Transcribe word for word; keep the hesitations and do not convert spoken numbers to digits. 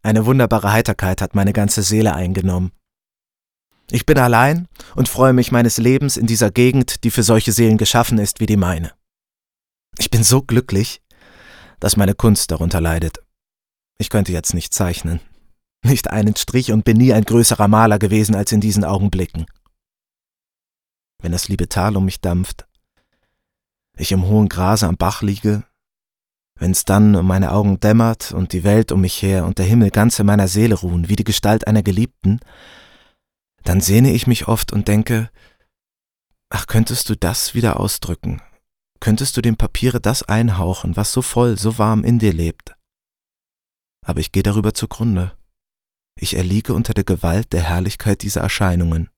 Eine wunderbare Heiterkeit hat meine ganze Seele eingenommen. Ich bin allein und freue mich meines Lebens in dieser Gegend, die für solche Seelen geschaffen ist wie die meine. Ich bin so glücklich, dass meine Kunst darunter leidet. Ich könnte jetzt nicht zeichnen, nicht einen Strich und bin nie ein größerer Maler gewesen als in diesen Augenblicken. Wenn das liebe Tal um mich dampft, ich im hohen Grase am Bach liege, wenn es dann um meine Augen dämmert und die Welt um mich her und der Himmel ganz in meiner Seele ruhen, wie die Gestalt einer Geliebten, dann sehne ich mich oft und denke, ach, könntest du das wieder ausdrücken, könntest du dem Papiere das einhauchen, was so voll, so warm in dir lebt. Aber ich gehe darüber zugrunde. Ich erliege unter der Gewalt der Herrlichkeit dieser Erscheinungen.